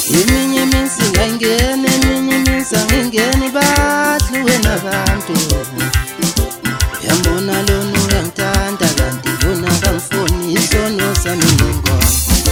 Eminye iminsi ngangena, eminye iminsi angingeni, bahluke nabantu. Uyambona lona uyangithanda kanti lona kangifuni, isono sami ngingoma.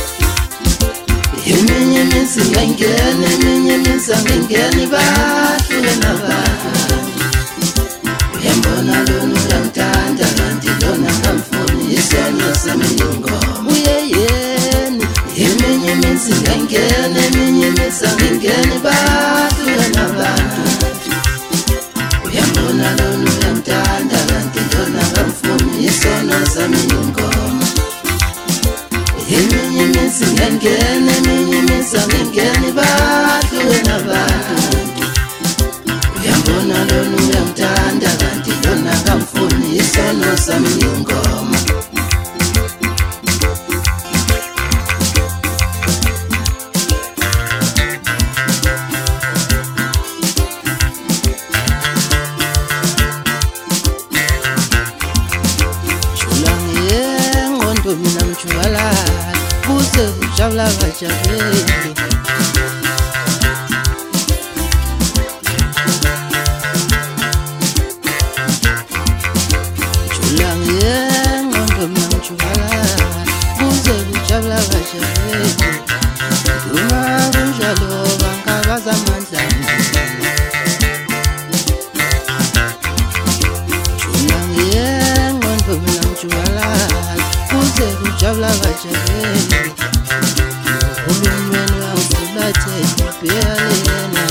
Eminye iminsi ngangena, eminye iminsi angingeni, bahluke nabantu. Uyambona lona uyangithanda kanti lona kangifuni, isono sami ngingoma. Uyeyeni eminye iminsi ngangena, eminye iminsi angingeni, bahluke nabantu. Uyambona lona uyangithanda kanti lona kangifuni, isono sami ngingoma. Eminye iminsi ngangena, eminye iminsi angingeni, bahluke nabantu. Uyambona lona uyangithanda kanti lona kangifuni, isono sami ngingoma. Mina mchwala kuze ujabula bajabule. Chulangiye ngondo mina mchwala kuze ujabula bajabule. Duma kunjalo bangabaza amandla. Chulangiye ngondo mina mchwala kuze ujabula bajabule. Uhulumeni wangifulathela ibhekana.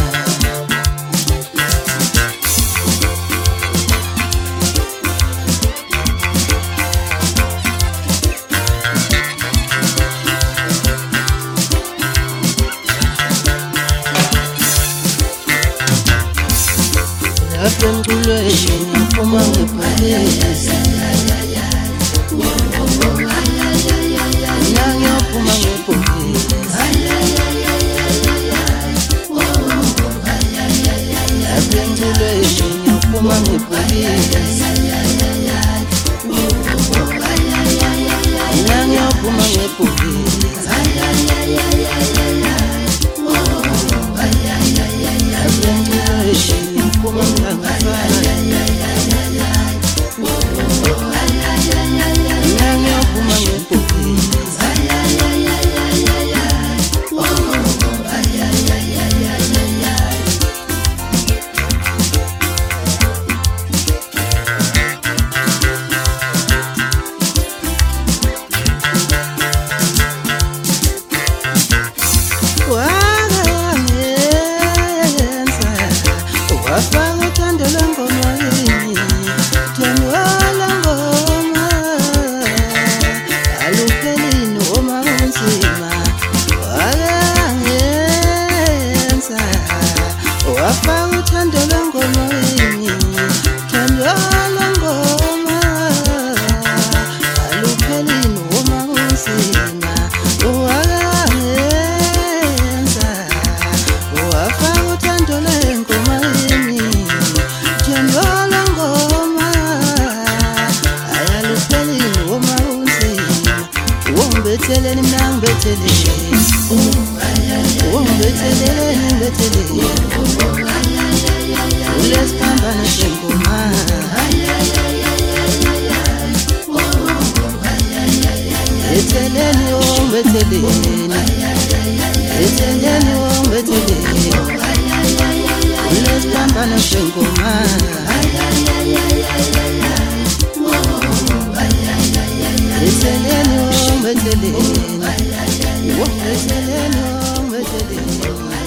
Lapha emculweni ngiphuma ngebhaleni. Ngiyaphuma ngebhokisi. Lapha emculweni ngiyaphuma ngebhokisi. Ngiyaphuma ngebhokisi. Lapha emculweni ngiyaphuma ngangafani. Ngiyaphuma ngebhokisi. Wafaka uthando lwengoma yini, thando lwengoma alupheli noma kunzima. Wakangenza wafaka uthando lwengoma yini, thando lwengoma alupheli noma kunzima. Wakangenza wafaka uthando lwengoma yini, thando lwengoma ayalupheli noma kunzima. Ungibetheleni mina ngibetheleni, ungibetheleni ngibetheleni, kulesiphambano sengoma. Betheleni ungibetheleni, betheleni ungibetheleni, kulesiphambano sengoma. Betheleni ungibetheleni, betheleni ungibetheleni.